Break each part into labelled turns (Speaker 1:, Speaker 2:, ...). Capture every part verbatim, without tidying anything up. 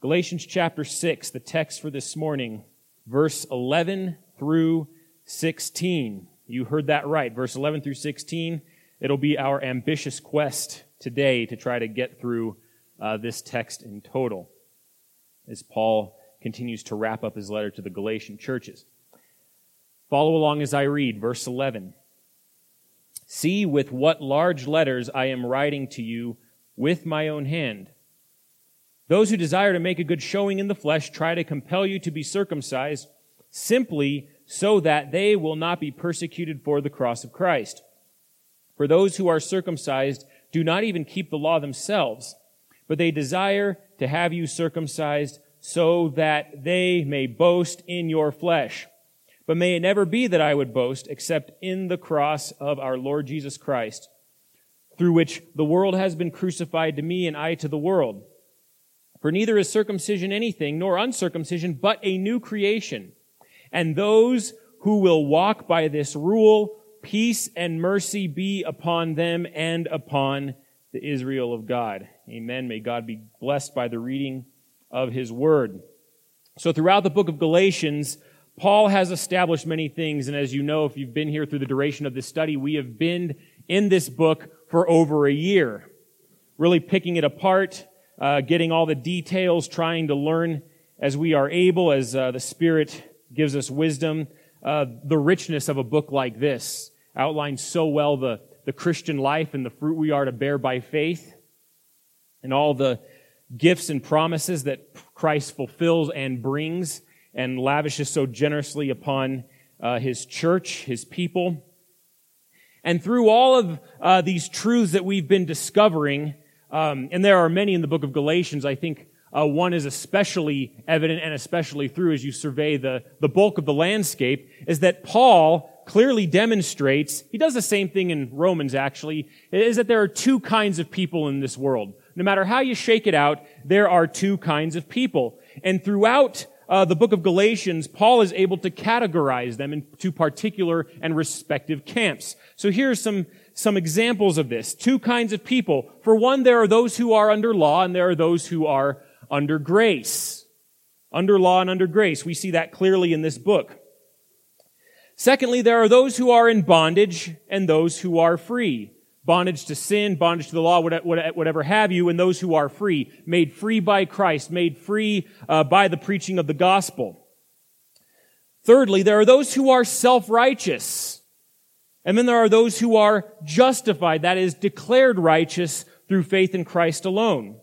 Speaker 1: Galatians chapter six, the text for this morning, verse eleven through sixteen. You heard that right, verse eleven through sixteen. It'll be our ambitious quest today to try to get through uh, this text in total, as Paul continues to wrap up his letter to the Galatian churches. Follow along as I read, verse eleven. See with what large letters I am writing to you with my own hand. Those who desire to make a good showing in the flesh try to compel you to be circumcised simply so that they will not be persecuted for the cross of Christ. For those who are circumcised do not even keep the law themselves, but they desire to have you circumcised so that they may boast in your flesh. But may it never be that I would boast except in the cross of our Lord Jesus Christ, through which the world has been crucified to me and I to the world. For neither is circumcision anything, nor uncircumcision, but a new creation. And those who will walk by this rule, peace and mercy be upon them and upon the Israel of God. Amen. May God be blessed by the reading of His Word. So throughout the book of Galatians, Paul has established many things, and as you know, if you've been here through the duration of this study, we have been in this book for over a year, really picking it apart, Uh, getting all the details, trying to learn as we are able, as uh, the Spirit gives us wisdom. Uh, the richness of a book like this outlines so well the, the Christian life and the fruit we are to bear by faith, and all the gifts and promises that Christ fulfills and brings and lavishes so generously upon uh, His church, His people. And through all of uh, these truths that we've been discovering, Um, and there are many in the book of Galatians, I think uh, one is especially evident and especially through as you survey the, the bulk of the landscape, is that Paul clearly demonstrates, he does the same thing in Romans actually, is that there are two kinds of people in this world. No matter how you shake it out, there are two kinds of people. And throughout uh, the book of Galatians, Paul is able to categorize them into particular and respective camps. So here's some Some examples of this. Two kinds of people. For one, there are those who are under law, and there are those who are under grace. Under law and under grace. We see that clearly in this book. Secondly, there are those who are in bondage, and those who are free. Bondage to sin, bondage to the law, whatever have you, and those who are free. Made free by Christ, made free uh, by the preaching of the gospel. Thirdly, there are those who are self-righteous. And then there are those who are justified, that is, declared righteous through faith in Christ alone.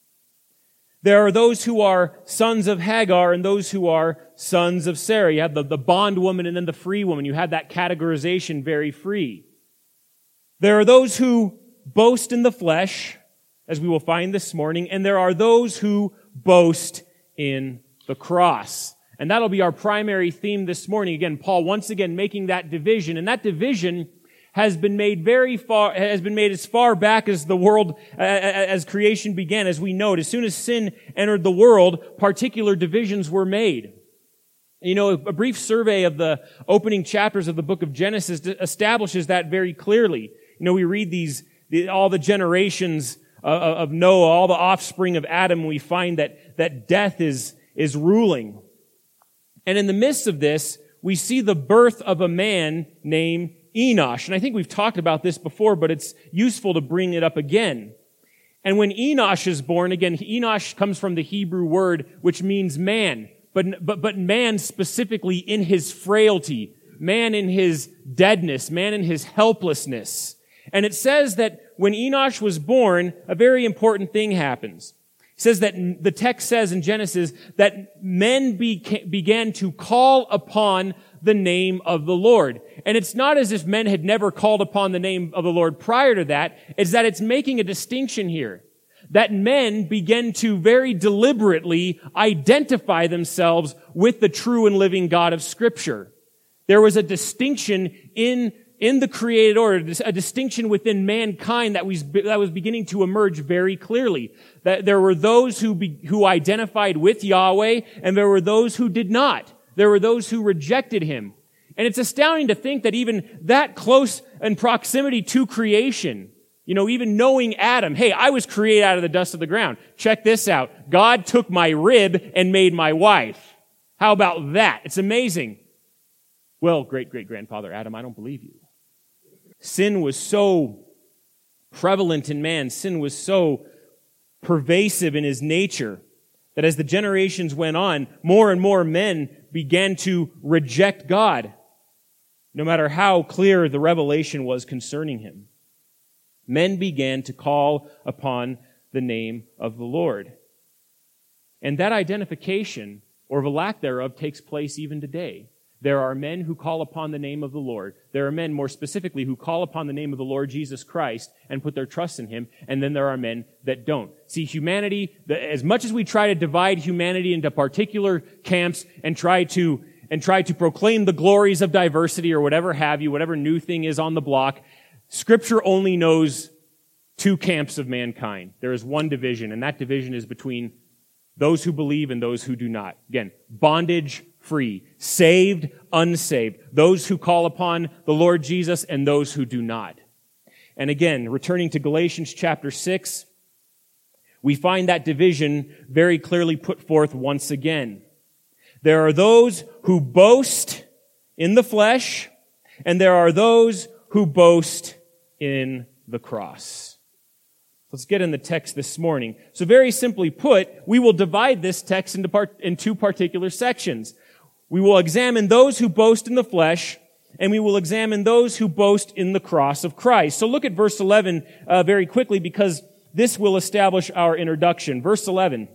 Speaker 1: There are those who are sons of Hagar and those who are sons of Sarah. You have the, the bondwoman and then the free woman. You have that categorization very free. There are those who boast in the flesh, as we will find this morning, and there are those who boast in the cross. And that'll be our primary theme this morning. Again, Paul once again making that division. And that division has been made very far, has been made as far back as the world, as creation began. As we know, as soon as sin entered the world, particular divisions were made. You know, a brief survey of the opening chapters of the book of Genesis establishes that very clearly. You know, we read these, all the generations of Noah, all the offspring of Adam, we find that, that death is, is ruling. And in the midst of this, we see the birth of a man named Enosh. And I think we've talked about this before, but it's useful to bring it up again. And when Enosh is born, again, Enosh comes from the Hebrew word, which means man. But, but, but man specifically in his frailty, man in his deadness, man in his helplessness. And it says that when Enosh was born, a very important thing happens. It says that the text says in Genesis that men beca- began to call upon the name of the Lord. And it's not as if men had never called upon the name of the Lord prior to that. It's that it's making a distinction here. That men began to very deliberately identify themselves with the true and living God of Scripture. There was a distinction in In the created order, a distinction within mankind that was, that was beginning to emerge very clearly. That there were those who, be, who identified with Yahweh, and there were those who did not. There were those who rejected Him. And it's astounding to think that even that close in proximity to creation, You know, even knowing Adam, hey, I was created out of the dust of the ground. Check this out. God took my rib and made my wife. How about that? It's amazing. Well, great-great-grandfather Adam, I don't believe you. Sin was so prevalent in man. Sin was so pervasive in his nature that as the generations went on, more and more men began to reject God, no matter how clear the revelation was concerning him. Men began to call upon the name of the Lord. And that identification, or the lack thereof, takes place even today. There are men who call upon the name of the Lord. There are men, more specifically, who call upon the name of the Lord Jesus Christ and put their trust in him. And then there are men that don't. See, humanity, as much as we try to divide humanity into particular camps and try to and try to proclaim the glories of diversity or whatever have you, whatever new thing is on the block, Scripture only knows two camps of mankind. There is one division, and that division is between those who believe and those who do not. Again, bondage free, saved, unsaved, those who call upon the Lord Jesus and those who do not. And again, returning to Galatians chapter six, we find that division very clearly put forth once again. There are those who boast in the flesh, and there are those who boast in the cross. Let's get in the text this morning. So very simply put, we will divide this text into, part, in two particular sections. We will examine those who boast in the flesh, and we will examine those who boast in the cross of Christ. So look at verse eleven uh, very quickly, because this will establish our introduction. Verse eleven.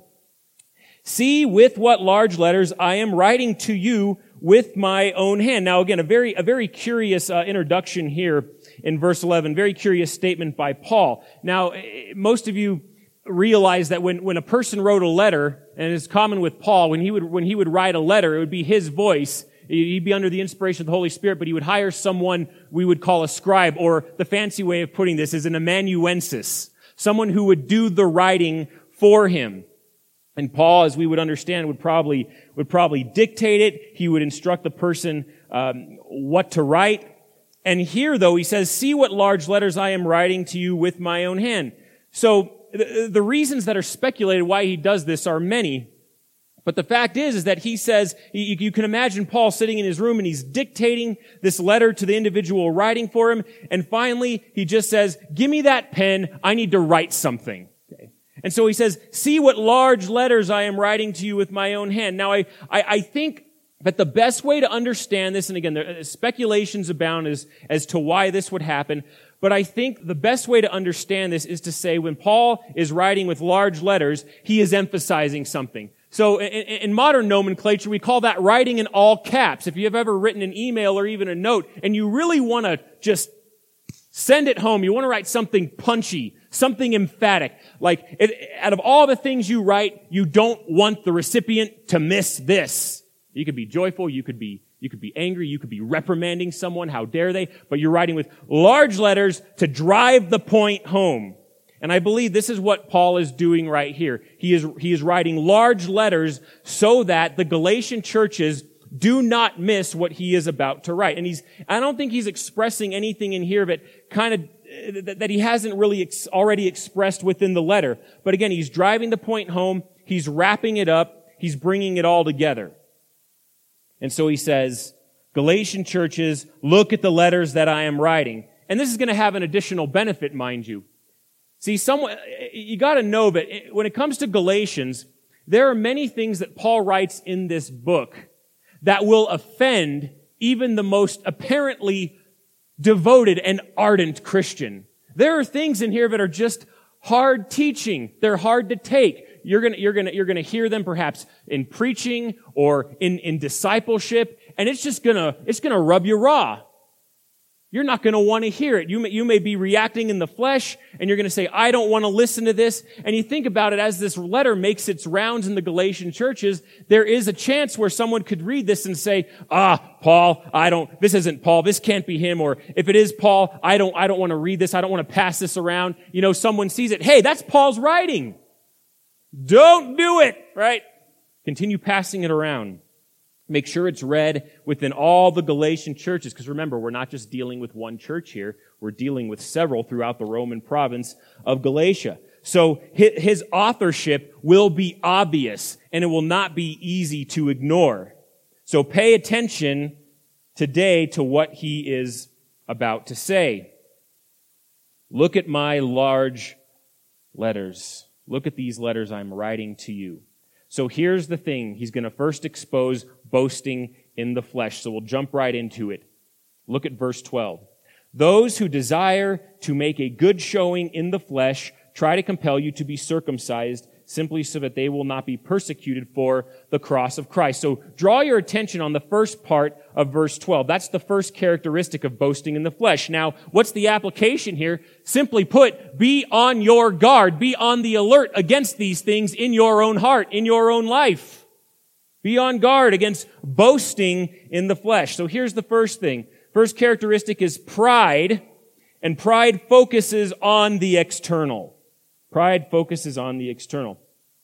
Speaker 1: See with what large letters I am writing to you with my own hand. Now again, a very, a very curious uh, introduction here in verse eleven. Very curious statement by Paul. Now, most of you realize that when, when a person wrote a letter, and it's common with Paul, when he would, when he would write a letter, it would be his voice. He'd be under the inspiration of the Holy Spirit, but he would hire someone we would call a scribe, or the fancy way of putting this is an amanuensis. Someone who would do the writing for him. And Paul, as we would understand, would probably, would probably dictate it. He would instruct the person, um, what to write. And here, though, he says, see what large letters I am writing to you with my own hand. So, the, the reasons that are speculated why he does this are many. But the fact is, is that he says, you, you can imagine Paul sitting in his room and he's dictating this letter to the individual writing for him. And finally, he just says, give me that pen. I need to write something. Okay. And so he says, see what large letters I am writing to you with my own hand. Now, I, I, I think that the best way to understand this, and again, there are speculations abound as, as to why this would happen, but I think the best way to understand this is to say when Paul is writing with large letters, he is emphasizing something. So in, in modern nomenclature, we call that writing in all caps. If you have ever written an email or even a note, and you really want to just send it home, you want to write something punchy, something emphatic. Like, it, out of all the things you write, you don't want the recipient to miss this. You could be joyful, you could be, you could be angry, you could be reprimanding someone, how dare they, but you're writing with large letters to drive the point home. And I believe this is what Paul is doing right here. He is, he is writing large letters so that the Galatian churches do not miss what he is about to write. And he's, I don't think he's expressing anything in here that kind of, that he hasn't really ex- already expressed within the letter. But again, he's driving the point home, he's wrapping it up, he's bringing it all together. And so he says, Galatian churches, look at the letters that I am writing. And this is going to have an additional benefit, mind you. See, someone, you got to know that when it comes to Galatians, there are many things that Paul writes in this book that will offend even the most apparently devoted and ardent Christian. There are things in here that are just hard teaching. They're hard to take. You're gonna, you're gonna, you're gonna hear them perhaps in preaching or in, in discipleship, and it's just gonna, it's gonna rub you raw. You're not gonna want to hear it. You may, you may be reacting in the flesh, and you're gonna say, I don't want to listen to this. And you think about it as this letter makes its rounds in the Galatian churches, there is a chance where someone could read this and say, ah, Paul, I don't, this isn't Paul, this can't be him, or if it is Paul, I don't, I don't want to read this, I don't want to pass this around. You know, someone sees it, hey, that's Paul's writing. Don't do it, right? Continue passing it around. Make sure it's read within all the Galatian churches, because remember, we're not just dealing with one church here. We're dealing with several throughout the Roman province of Galatia. So his authorship will be obvious, and it will not be easy to ignore. So pay attention today to what he is about to say. Look at my large letters. Look at these letters I'm writing to you. So here's the thing. He's going to first expose boasting in the flesh. So we'll jump right into it. Look at verse twelve. Those who desire to make a good showing in the flesh try to compel you to be circumcised, simply so that they will not be persecuted for the cross of Christ. So draw your attention on the first part of verse twelve. That's the first characteristic of boasting in the flesh. Now, what's the application here? Simply put, be on your guard. Be on the alert against these things in your own heart, in your own life. Be on guard against boasting in the flesh. So here's the first thing. First characteristic is pride, and pride focuses on the external. Pride focuses on the external.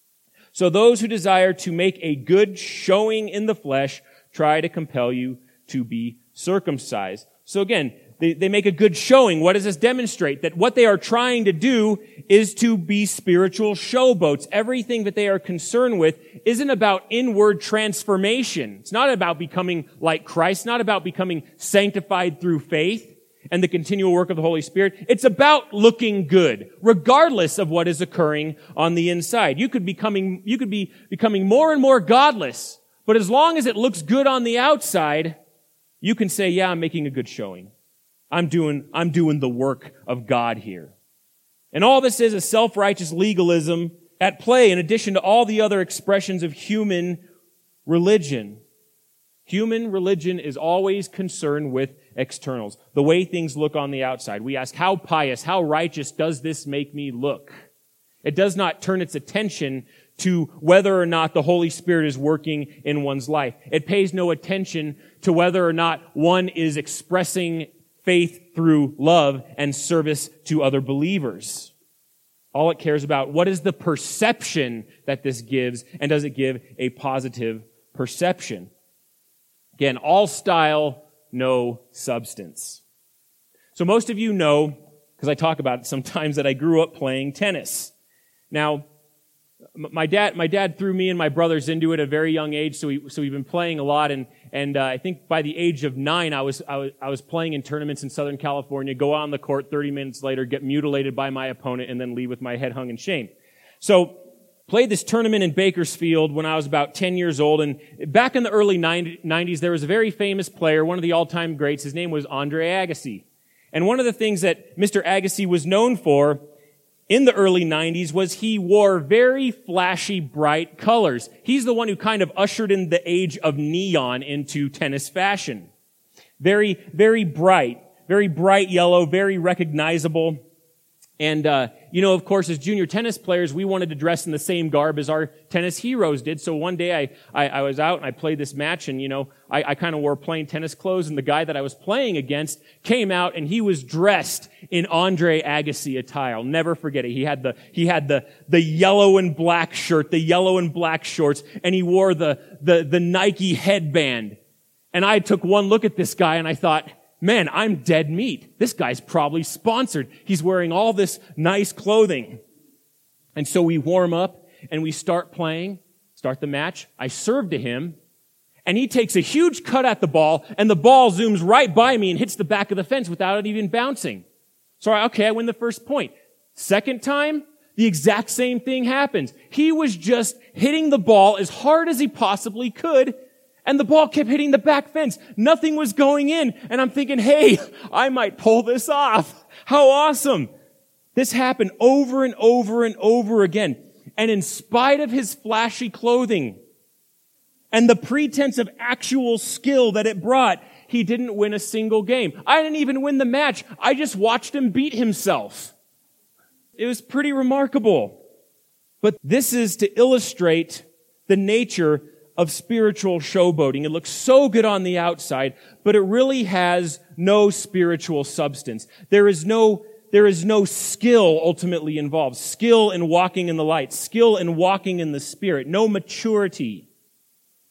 Speaker 1: So those who desire to make a good showing in the flesh try to compel you to be circumcised. So again, they, they make a good showing. What does this demonstrate? That what they are trying to do is to be spiritual showboats. Everything that they are concerned with isn't about inward transformation. It's not about becoming like Christ, not about becoming sanctified through faith and the continual work of the Holy Spirit. It's about looking good, regardless of what is occurring on the inside. You could becoming, you could be becoming more and more godless, but as long as it looks good on the outside, you can say, yeah, I'm making a good showing. I'm doing, I'm doing the work of God here. And all this is a self-righteous legalism at play in addition to all the other expressions of human religion. Human religion is always concerned with externals, the way things look on the outside. We ask, how pious, how righteous does this make me look? It does not turn its attention to whether or not the Holy Spirit is working in one's life. It pays no attention to whether or not one is expressing faith through love and service to other believers. All it cares about, what is the perception that this gives, and does it give a positive perception? Again, all style, no substance. So most of you know, because I talk about it sometimes, that I grew up playing tennis. Now, my dad, my dad threw me and my brothers into it at a very young age, so we, so we've been playing a lot. And and uh, I think by the age of nine, I was, I was I was playing in tournaments in Southern California. Go out on the court, thirty minutes later, get mutilated by my opponent, and then leave with my head hung in shame. So, played this tournament in Bakersfield when I was about ten years old. And back in the early nineties, there was a very famous player, one of the all-time greats. His name was Andre Agassi. And one of the things that Mister Agassi was known for in the early nineties was he wore very flashy, bright colors. He's the one who kind of ushered in the age of neon into tennis fashion. Very, very bright, very bright yellow, very recognizable. And, uh, you know, of course, as junior tennis players, we wanted to dress in the same garb as our tennis heroes did. So one day I, I, I was out and I played this match, and, you know, I, I kind of wore plain tennis clothes, and the guy that I was playing against came out and he was dressed in Andre Agassi attire. I'll never forget it. He had the, he had the, the yellow and black shirt, the yellow and black shorts, and he wore the, the, the Nike headband. And I took one look at this guy and I thought, man, I'm dead meat. This guy's probably sponsored. He's wearing all this nice clothing. And so we warm up and we start playing, start the match. I serve to him, and he takes a huge cut at the ball, and the ball zooms right by me and hits the back of the fence without it even bouncing. So, okay, I win the first point. Second time, the exact same thing happens. He was just hitting the ball as hard as he possibly could, and the ball kept hitting the back fence. Nothing was going in. And I'm thinking, hey, I might pull this off. How awesome. This happened over and over and over again. And in spite of his flashy clothing and the pretense of actual skill that it brought, he didn't win a single game. I didn't even win the match. I just watched him beat himself. It was pretty remarkable. But this is to illustrate the nature of spiritual showboating. It looks so good on the outside, but it really has no spiritual substance. There is no, there is no skill ultimately involved. Skill in walking in the light. Skill in walking in the Spirit. No maturity.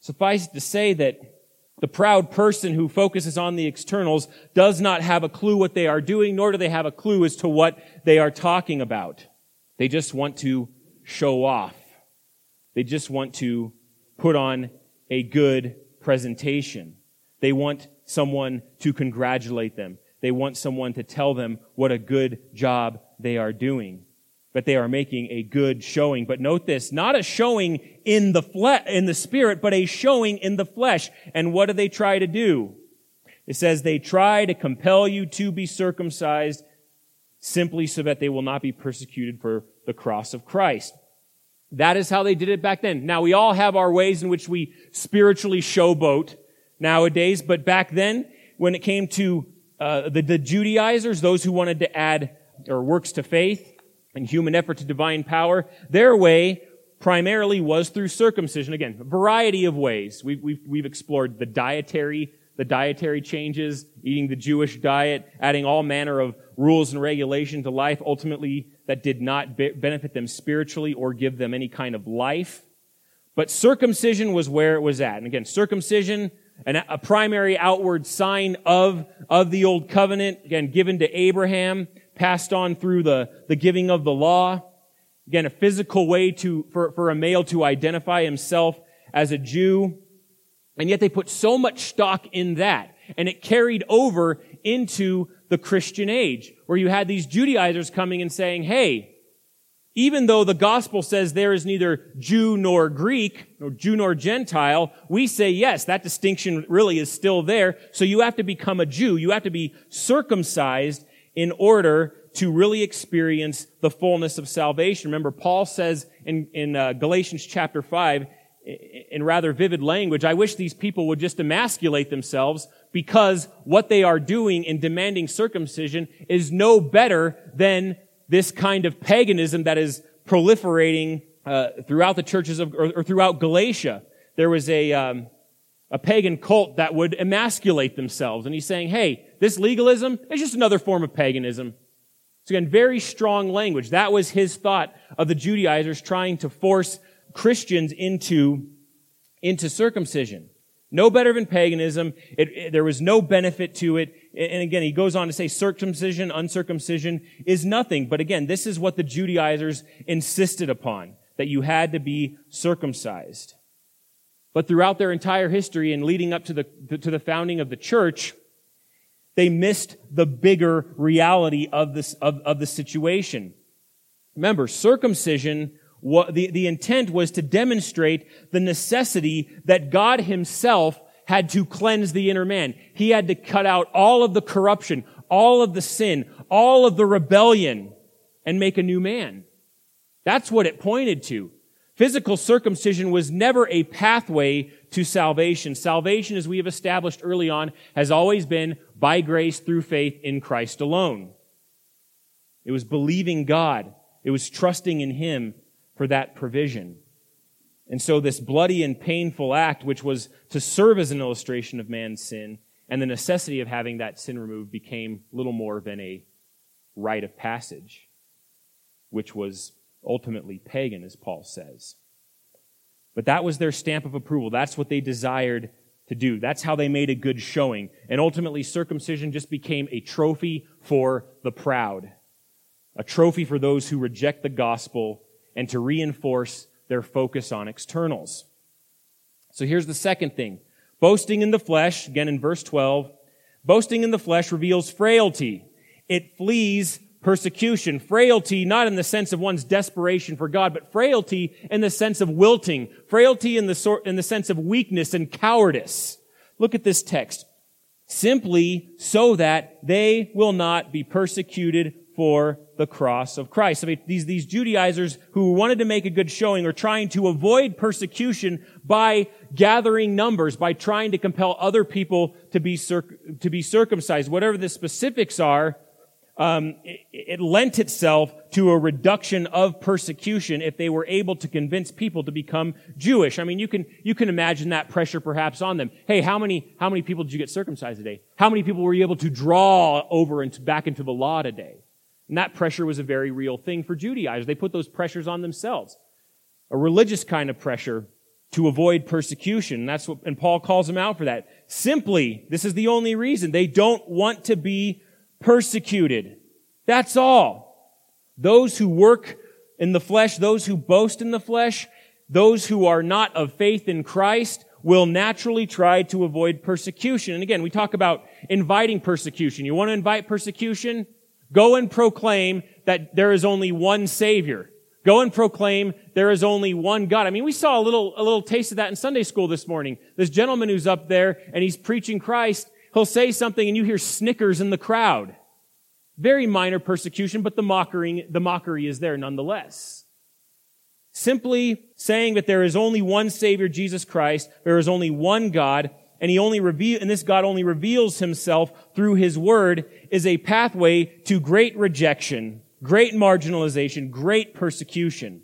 Speaker 1: Suffice it to say that the proud person who focuses on the externals does not have a clue what they are doing, nor do they have a clue as to what they are talking about. They just want to show off. They just want to put on a good presentation. They want someone to congratulate them. They want someone to tell them what a good job they are doing. But they are making a good showing. But note this, not a showing in the fle- in the spirit, but a showing in the flesh. And what do they try to do? It says they try to compel you to be circumcised simply so that they will not be persecuted for the cross of Christ. That is how they did it back then. Now, we all have our ways in which we spiritually showboat nowadays, but back then, when it came to uh, the, the Judaizers, those who wanted to add or works to faith and human effort to divine power, their way primarily was through circumcision. Again, a variety of ways. We've, we've, we've explored the dietary, the dietary changes, eating the Jewish diet, adding all manner of rules and regulation to life, ultimately that did not be- benefit them spiritually or give them any kind of life. But circumcision was where it was at. And again, circumcision, an, a primary outward sign of, of the old covenant, again, given to Abraham, passed on through the, the giving of the law. Again, a physical way to, for, for a male to identify himself as a Jew. And yet they put so much stock in that. And it carried over into the Christian age, where you had these Judaizers coming and saying, hey, even though the gospel says there is neither Jew nor Greek, nor Jew nor Gentile, we say, yes, that distinction really is still there. So you have to become a Jew. You have to be circumcised in order to really experience the fullness of salvation. Remember, Paul says in, in uh, Galatians chapter five, in rather vivid language, I wish these people would just emasculate themselves, because what they are doing in demanding circumcision is no better than this kind of paganism that is proliferating uh, throughout the churches of, or, or throughout Galatia. There was a um, a pagan cult that would emasculate themselves, and he's saying, "Hey, this legalism is just another form of paganism." So again, very strong language. That was his thought of the Judaizers trying to force Christians into into circumcision. No better than paganism. It, it, there was no benefit to it. And again, he goes on to say circumcision, uncircumcision is nothing. But again, this is what the Judaizers insisted upon, that you had to be circumcised. But throughout their entire history and leading up to the, to the founding of the church, they missed the bigger reality of this, of, of the situation. Remember, circumcision, What, the, the intent was to demonstrate the necessity that God himself had to cleanse the inner man. He had to cut out all of the corruption, all of the sin, all of the rebellion, and make a new man. That's what it pointed to. Physical circumcision was never a pathway to salvation. Salvation, as we have established early on, has always been by grace through faith in Christ alone. It was believing God. It was trusting in Him for that provision. And so this bloody and painful act, which was to serve as an illustration of man's sin and the necessity of having that sin removed, became little more than a rite of passage, which was ultimately pagan, as Paul says. But that was their stamp of approval. That's what they desired to do. That's how they made a good showing. And ultimately, circumcision just became a trophy for the proud, a trophy for those who reject the gospel, and to reinforce their focus on externals. So here's the second thing. Boasting in the flesh, again in verse twelve, boasting in the flesh reveals frailty. It flees persecution. Frailty, not in the sense of one's desperation for God, but frailty in the sense of wilting. Frailty in the sort, in the sense of weakness and cowardice. Look at this text. Simply so that they will not be persecuted for the cross of Christ. I mean, these, these Judaizers who wanted to make a good showing are trying to avoid persecution by gathering numbers, by trying to compel other people to be circ- to be circumcised. Whatever the specifics are, um, it, it lent itself to a reduction of persecution if they were able to convince people to become Jewish. I mean, you can you can imagine that pressure perhaps on them. Hey, how many how many people did you get circumcised today? How many people were you able to draw over into back into the law today? And that pressure was a very real thing for Judaizers. They put those pressures on themselves. A religious kind of pressure to avoid persecution. And that's what, and Paul calls them out for that. Simply, this is the only reason. They don't want to be persecuted. That's all. Those who work in the flesh, those who boast in the flesh, those who are not of faith in Christ will naturally try to avoid persecution. And again, we talk about inviting persecution. You want to invite persecution? Go and proclaim that there is only one Savior. Go and proclaim there is only one God. I mean, we saw a little, a little taste of that in Sunday school this morning. This gentleman who's up there and he's preaching Christ, he'll say something and you hear snickers in the crowd. Very minor persecution, but the mockery, the mockery is there nonetheless. Simply saying that there is only one Savior, Jesus Christ, there is only one God, and he only reveal, and this God only reveals himself through his word, is a pathway to great rejection, great marginalization, great persecution.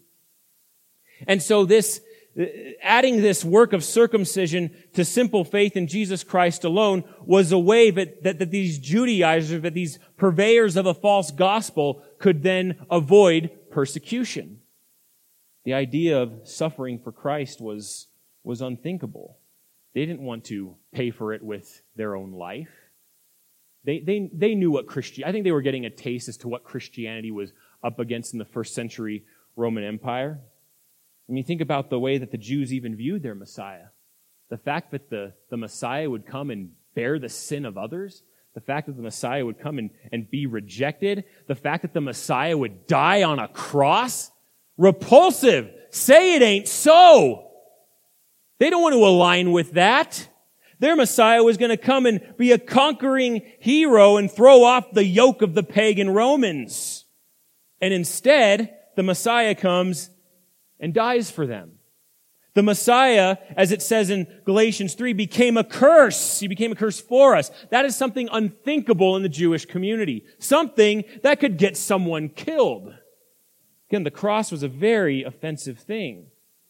Speaker 1: And so this, adding this work of circumcision to simple faith in Jesus Christ alone was a way that, that, that these Judaizers, that these purveyors of a false gospel could then avoid persecution. The idea of suffering for Christ was, was unthinkable. They didn't want to pay for it with their own life. They, they, they knew what Christian, I think they were getting a taste as to what Christianity was up against in the first century Roman Empire. I mean, think about the way that the Jews even viewed their Messiah. The fact that the, the Messiah would come and bear the sin of others, the fact that the Messiah would come and, and be rejected, the fact that the Messiah would die on a cross, repulsive. Say it ain't so. They don't want to align with that. Their Messiah was going to come and be a conquering hero and throw off the yoke of the pagan Romans. And instead, the Messiah comes and dies for them. The Messiah, as it says in Galatians three, became a curse. He became a curse for us. That is something unthinkable in the Jewish community. Something that could get someone killed. Again, the cross was a very offensive thing.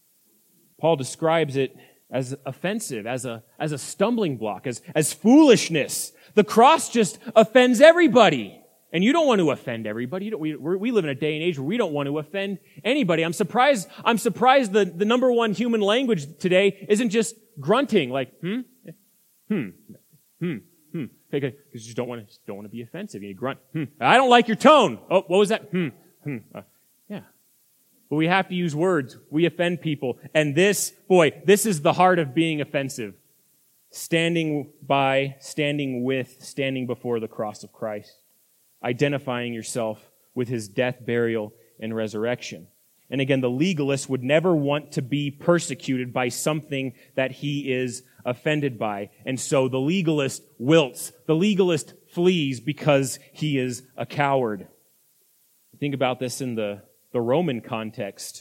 Speaker 1: Paul describes it as offensive, as a, as a stumbling block, as, as foolishness. The cross just offends everybody. And you don't want to offend everybody. You don't, we, we live in a day and age where we don't want to offend anybody. I'm surprised, I'm surprised the, the number one human language today isn't just grunting, like, hmm, hmm, hmm, hmm. Because you just don't want to, don't want to be offensive. You grunt, hmm. I don't like your tone. Oh, what was that? Hmm, hmm. Uh, yeah. But we have to use words. We offend people. And this, boy, this is the heart of being offensive. Standing by, standing with, standing before the cross of Christ. Identifying yourself with his death, burial, and resurrection. And again, the legalist would never want to be persecuted by something that he is offended by. And so the legalist wilts. The legalist flees because he is a coward. Think about this in the, the Roman context.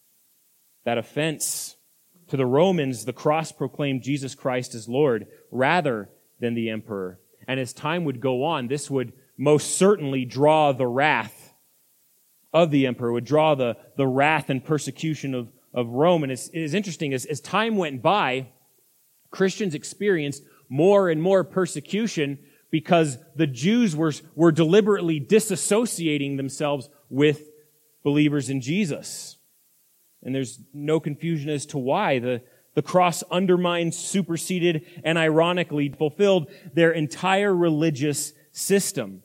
Speaker 1: That offense to the Romans, the cross proclaimed Jesus Christ as Lord rather than the emperor. And as time would go on, this would most certainly draw the wrath of the emperor, would draw the, the wrath and persecution of, of Rome. And it's, it is interesting, as, as time went by, Christians experienced more and more persecution because the Jews were, were deliberately disassociating themselves with believers in Jesus. And there's no confusion as to why. The, the cross undermined, superseded, and ironically fulfilled their entire religious system.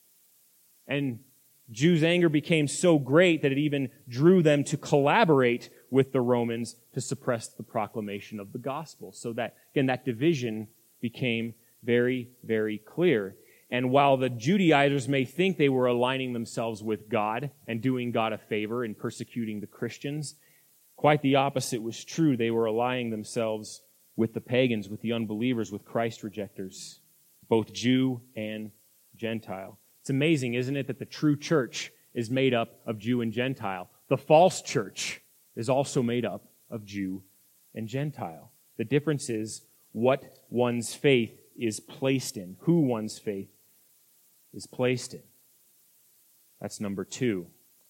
Speaker 1: And Jews' anger became so great that it even drew them to collaborate with the Romans to suppress the proclamation of the gospel. So that, again, that division became very, very clear. And while the Judaizers may think they were aligning themselves with God and doing God a favor and persecuting the Christians, quite the opposite was true. They were aligning themselves with the pagans, with the unbelievers, with Christ rejectors, both Jew and Gentile. It's amazing, isn't it, that the true church is made up of Jew and Gentile. The false church is also made up of Jew and Gentile. The difference is what one's faith is placed in, who one's faith is placed in. That's number two.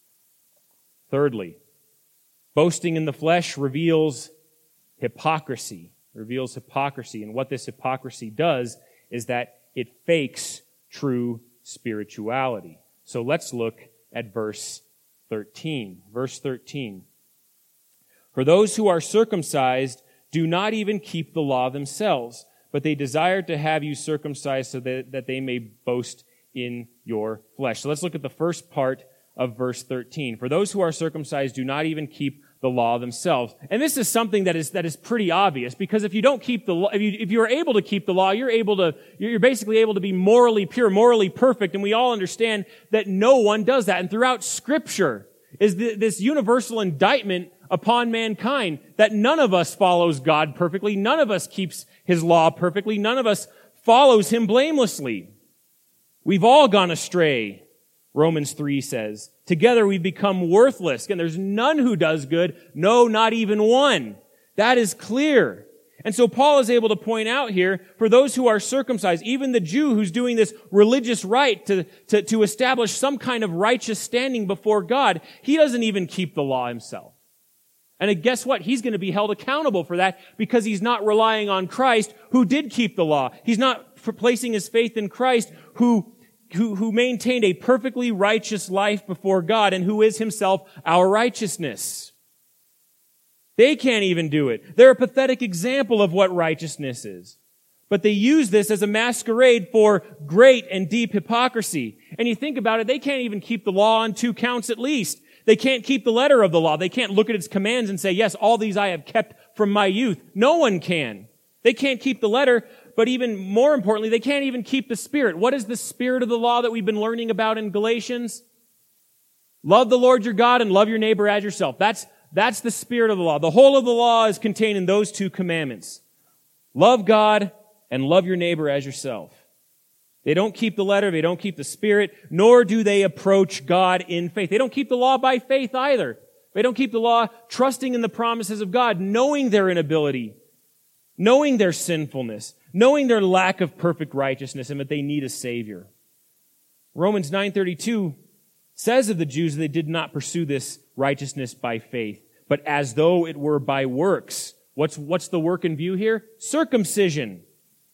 Speaker 1: Thirdly, boasting in the flesh reveals hypocrisy, reveals hypocrisy. And what this hypocrisy does is that it fakes true spirituality. So let's look at verse thirteen. Verse thirteen. For those who are circumcised do not even keep the law themselves, but they desire to have you circumcised so that, that they may boast in your flesh. So let's look at the first part of verse thirteen. For those who are circumcised do not even keep the law themselves. And this is something that is that is pretty obvious, because if you don't keep the law, if you if you are able to keep the law, you're able to you're basically able to be morally pure, morally perfect, and we all understand that no one does that. And throughout Scripture is the, this universal indictment upon mankind that none of us follows God perfectly, none of us keeps His law perfectly, none of us follows Him blamelessly. We've all gone astray, Romans three says. Together we've become worthless. Again, there's none who does good. No, not even one. That is clear. And so Paul is able to point out here, for those who are circumcised, even the Jew who's doing this religious rite to, to, to establish some kind of righteous standing before God, he doesn't even keep the law himself. And guess what? He's going to be held accountable for that because he's not relying on Christ who did keep the law. He's not placing his faith in Christ who Who, who maintained a perfectly righteous life before God and who is himself our righteousness. They can't even do it. They're a pathetic example of what righteousness is. But they use this as a masquerade for great and deep hypocrisy. And you think about it, they can't even keep the law on two counts at least. They can't keep the letter of the law. They can't look at its commands and say, yes, all these I have kept from my youth. No one can. They can't keep the letter. But even more importantly, they can't even keep the Spirit. What is the spirit of the law that we've been learning about in Galatians? Love the Lord your God and love your neighbor as yourself. That's, that's the spirit of the law. The whole of the law is contained in those two commandments. Love God and love your neighbor as yourself. They don't keep the letter, they don't keep the Spirit, nor do they approach God in faith. They don't keep the law by faith either. They don't keep the law trusting in the promises of God, knowing their inability, knowing their sinfulness, knowing their lack of perfect righteousness and that they need a Savior. Romans nine thirty-two says of the Jews that they did not pursue this righteousness by faith, but as though it were by works. What's, what's the work in view here? Circumcision.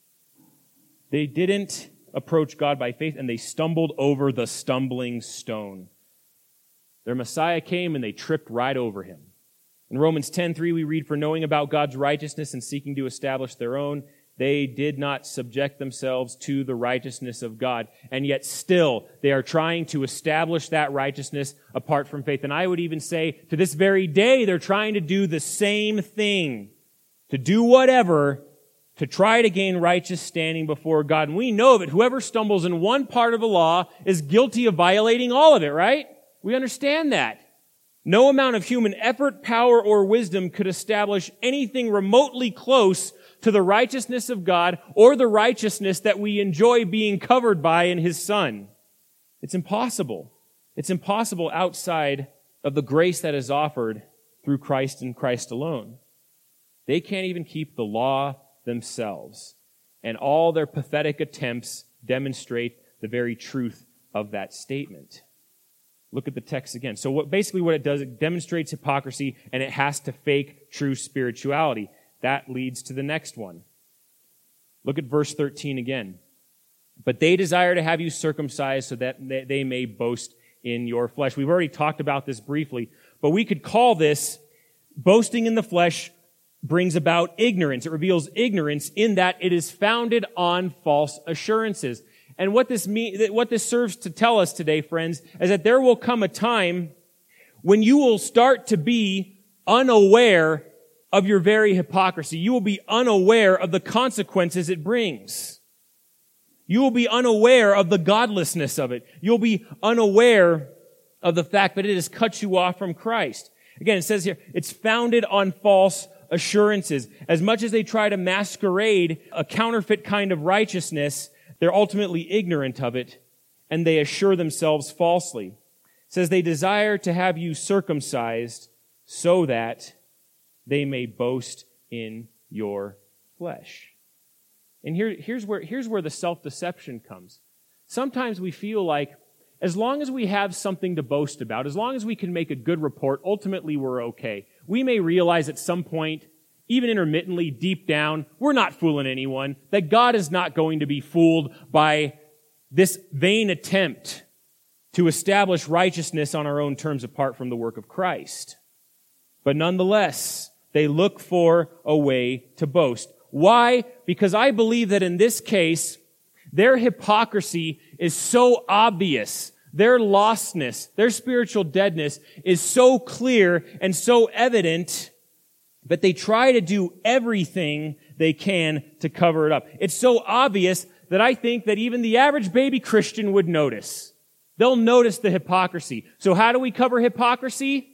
Speaker 1: They didn't approach God by faith, and they stumbled over the stumbling stone. Their Messiah came and they tripped right over him. In Romans ten three we read, for knowing about God's righteousness and seeking to establish their own, they did not subject themselves to the righteousness of God. And yet still, they are trying to establish that righteousness apart from faith. And I would even say, to this very day, they're trying to do the same thing. To do whatever to try to gain righteous standing before God. And we know that whoever stumbles in one part of the law is guilty of violating all of it, right? We understand that. No amount of human effort, power, or wisdom could establish anything remotely close to the righteousness of God or the righteousness that we enjoy being covered by in His Son. It's impossible. It's impossible outside of the grace that is offered through Christ and Christ alone. They can't even keep the law themselves. And all their pathetic attempts demonstrate the very truth of that statement. Look at the text again. So what basically what it does, it demonstrates hypocrisy and it has to fake true spirituality. That leads to the next one. Look at verse thirteen again. But they desire to have you circumcised so that they may boast in your flesh. We've already talked about this briefly, but we could call this boasting in the flesh brings about ignorance. It reveals ignorance in that it is founded on false assurances. And what this mean, what this serves to tell us today, friends, is that there will come a time when you will start to be unaware of your very hypocrisy. You will be unaware of the consequences it brings. You will be unaware of the godlessness of it. You'll be unaware of the fact that it has cut you off from Christ. Again, it says here, it's founded on false assurances. As much as they try to masquerade a counterfeit kind of righteousness, they're ultimately ignorant of it, and they assure themselves falsely. It says they desire to have you circumcised so that they may boast in your flesh. And here, here's where, here's where the self-deception comes. Sometimes we feel like as long as we have something to boast about, as long as we can make a good report, ultimately we're okay. We may realize at some point, even intermittently, deep down, we're not fooling anyone, that God is not going to be fooled by this vain attempt to establish righteousness on our own terms apart from the work of Christ. But nonetheless, they look for a way to boast. Why? Because I believe that in this case, their hypocrisy is so obvious. Their lostness, their spiritual deadness is so clear and so evident that they try to do everything they can to cover it up. It's so obvious that I think that even the average baby Christian would notice. They'll notice the hypocrisy. So how do we cover hypocrisy?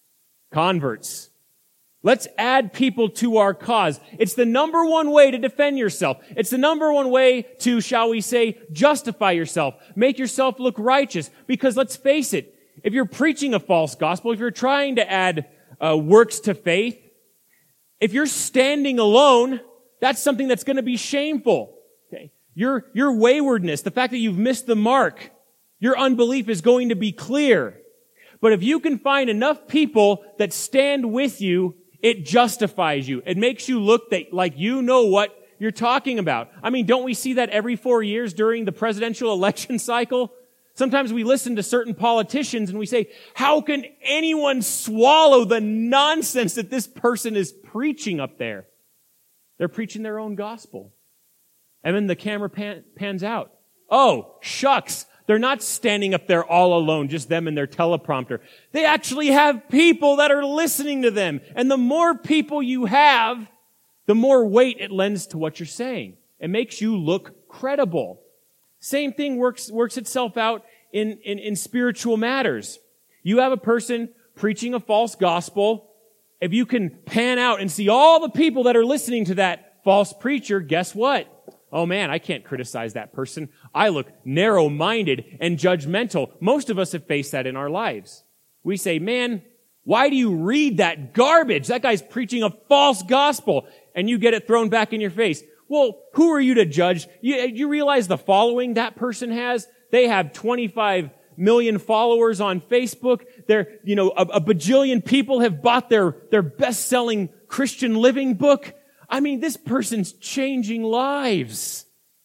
Speaker 1: Converts. Let's add people to our cause. It's the number one way to defend yourself. It's the number one way to, shall we say, justify yourself. Make yourself look righteous. Because let's face it, if you're preaching a false gospel, if you're trying to add uh, works to faith, if you're standing alone, that's something that's going to be shameful. Okay? Your, your waywardness, the fact that you've missed the mark, your unbelief is going to be clear. But if you can find enough people that stand with you, it justifies you. It makes you look that, like you know what you're talking about. I mean, don't we see that every four years during the presidential election cycle? Sometimes we listen to certain politicians and we say, how can anyone swallow the nonsense that this person is preaching up there? They're preaching their own gospel. And then the camera pan, pans out. Oh, shucks. They're not standing up there all alone, just them and their teleprompter. They actually have people that are listening to them. And the more people you have, the more weight it lends to what you're saying. It makes you look credible. Same thing works, works itself out in, in, in spiritual matters. You have a person preaching a false gospel. If you can pan out and see all the people that are listening to that false preacher, guess what? Oh man, I can't criticize that person. I look narrow-minded and judgmental. Most of us have faced that in our lives. We say, man, why do you read that garbage? That guy's preaching a false gospel. And you get it thrown back in your face. Well, who are you to judge? You, you realize the following that person has? They have twenty-five million followers on Facebook. They're, you know, a, a bajillion people have bought their, their best-selling Christian living book. I mean, this person's changing lives.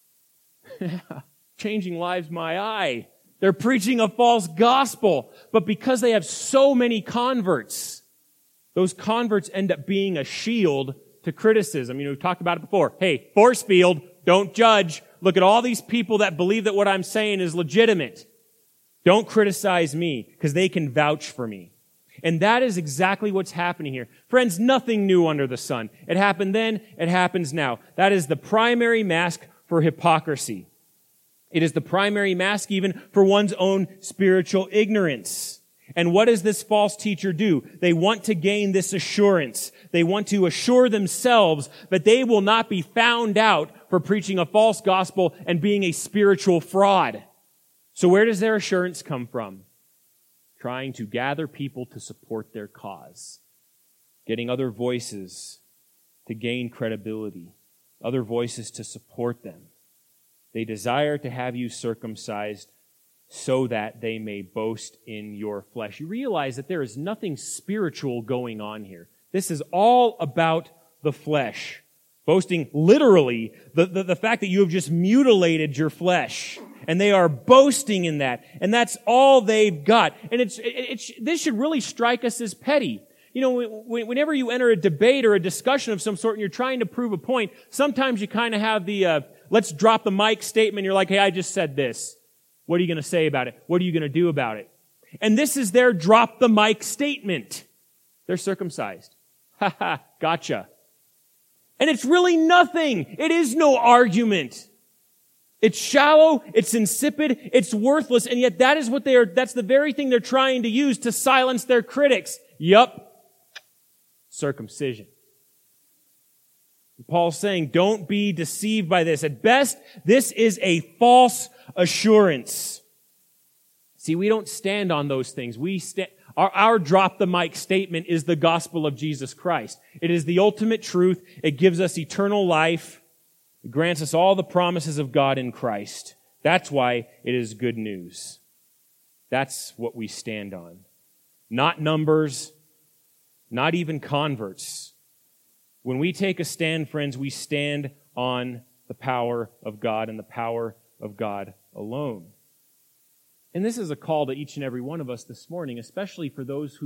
Speaker 1: Changing lives, my eye. They're preaching a false gospel. But because they have so many converts, those converts end up being a shield to criticism. You know, we've talked about it before. Hey, force field, don't judge. Look at all these people that believe that what I'm saying is legitimate. Don't criticize me, because they can vouch for me. And that is exactly what's happening here. Friends, nothing new under the sun. It happened then, it happens now. That is the primary mask for hypocrisy. It is the primary mask even for one's own spiritual ignorance. And what does this false teacher do? They want to gain this assurance. They want to assure themselves that they will not be found out for preaching a false gospel and being a spiritual fraud. So where does their assurance come from? Trying to gather people to support their cause. Getting other voices to gain credibility. Other voices to support them. They desire to have you circumcised so that they may boast in your flesh. You realize that there is nothing spiritual going on here. This is all about the flesh. Boasting literally, the, the, the fact that you have just mutilated your flesh. And they are boasting in that. And that's all they've got. And it's, it, it's, this should really strike us as petty. You know, whenever you enter a debate or a discussion of some sort and you're trying to prove a point, sometimes you kind of have the, uh, let's drop the mic statement. You're like, hey, I just said this. What are you going to say about it? What are you going to do about it? And this is their drop the mic statement. They're circumcised. Ha ha, gotcha. And it's really nothing. It is no argument. It's shallow, it's insipid, it's worthless, and yet that is what they are, that's the very thing they're trying to use to silence their critics. Yup. Circumcision. Paul's saying, don't be deceived by this. At best, this is a false assurance. See, we don't stand on those things. We stand, our, our drop the mic statement is the gospel of Jesus Christ. It is the ultimate truth. It gives us eternal life. It grants us all the promises of God in Christ. That's why it is good news. That's what we stand on. Not numbers, not even converts. When we take a stand, friends, we stand on the power of God and the power of God alone. And this is a call to each and every one of us this morning, especially for those who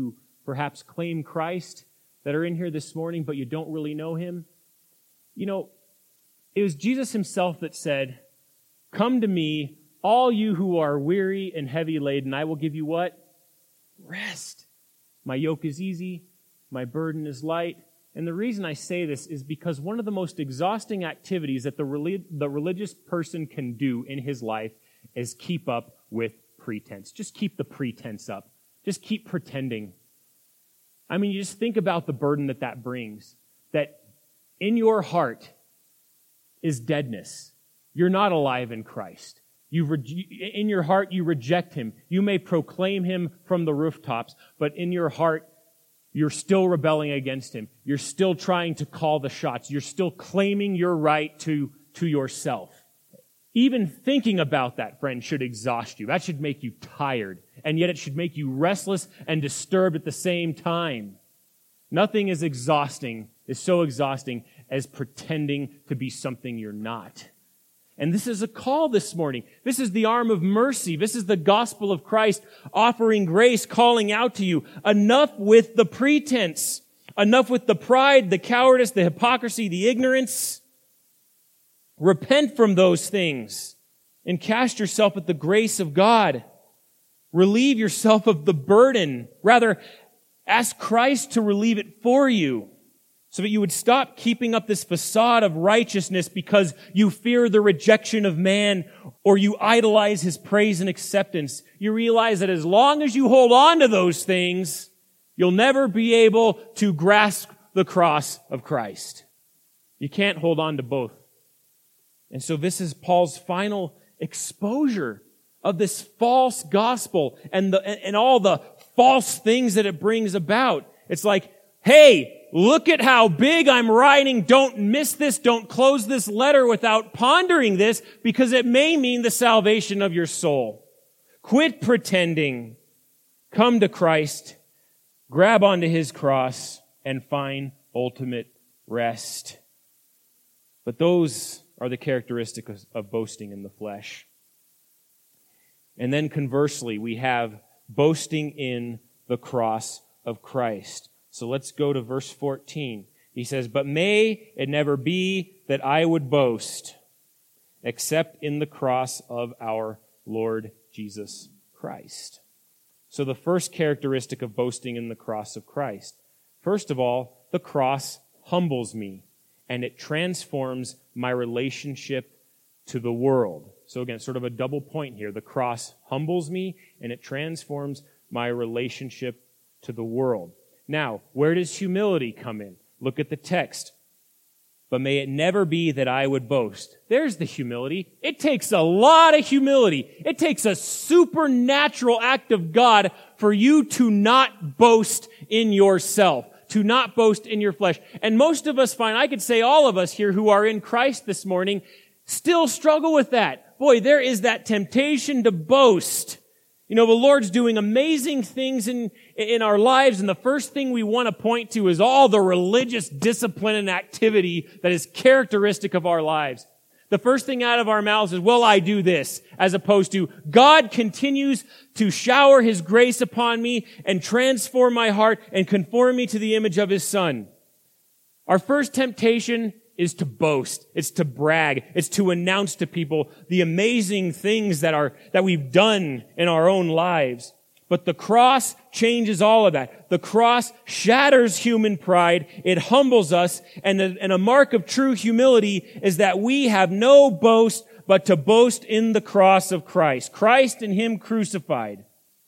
Speaker 1: perhaps claim Christ that are in here this morning, but you don't really know him. You know, it was Jesus himself that said, "Come to me, all you who are weary and heavy laden, I will give you" what? Rest. My yoke is easy, my burden is light. And the reason I say this is because one of the most exhausting activities that the, relig- the religious person can do in his life is keep up with pretense. Just keep the pretense up. Just keep pretending. I mean, you just think about the burden that that brings. That in your heart is deadness. You're not alive in Christ. You've re- in your heart, you reject him. You may proclaim him from the rooftops, but in your heart, you're still rebelling against him. You're still trying to call the shots. You're still claiming your right to, to yourself. Even thinking about that, friend, should exhaust you. That should make you tired. And yet it should make you restless and disturbed at the same time. Nothing is exhausting, is so exhausting as pretending to be something you're not. And this is a call this morning. This is the arm of mercy. This is the gospel of Christ offering grace, calling out to you. Enough with the pretense. Enough with the pride, the cowardice, the hypocrisy, the ignorance. Repent from those things and cast yourself at the grace of God. Relieve yourself of the burden. Rather, ask Christ to relieve it for you, so that you would stop keeping up this facade of righteousness because you fear the rejection of man or you idolize his praise and acceptance. You realize that as long as you hold on to those things, you'll never be able to grasp the cross of Christ. You can't hold on to both. And so this is Paul's final exposure of this false gospel and the and all the false things that it brings about. It's like, hey, look at how big I'm writing. Don't miss this. Don't close this letter without pondering this, because it may mean the salvation of your soul. Quit pretending. Come to Christ. Grab onto his cross and find ultimate rest. But those are the characteristics of boasting in the flesh. And then conversely, we have boasting in the cross of Christ. So let's go to verse fourteen. He says, "But may it never be that I would boast, except in the cross of our Lord Jesus Christ." So the first characteristic of boasting in the cross of Christ. First of all, the cross humbles me, and it transforms my relationship to the world. So again, sort of a double point here. The cross humbles me, and it transforms my relationship to the world. Now, where does humility come in? Look at the text. "But may it never be that I would boast." There's the humility. It takes a lot of humility. It takes a supernatural act of God for you to not boast in yourself, to not boast in your flesh. And most of us find, I could say all of us here who are in Christ this morning, still struggle with that. Boy, there is that temptation to boast. You know, the Lord's doing amazing things in, in our lives, and the first thing we want to point to is all the religious discipline and activity that is characteristic of our lives. The first thing out of our mouths is, well, I do this, as opposed to, God continues to shower his grace upon me and transform my heart and conform me to the image of his Son. Our first temptation is to boast. It's to brag. It's to announce to people the amazing things that are, that we've done in our own lives. But the cross changes all of that. The cross shatters human pride. It humbles us. And a, and a mark of true humility is that we have no boast but to boast in the cross of Christ. Christ and him crucified.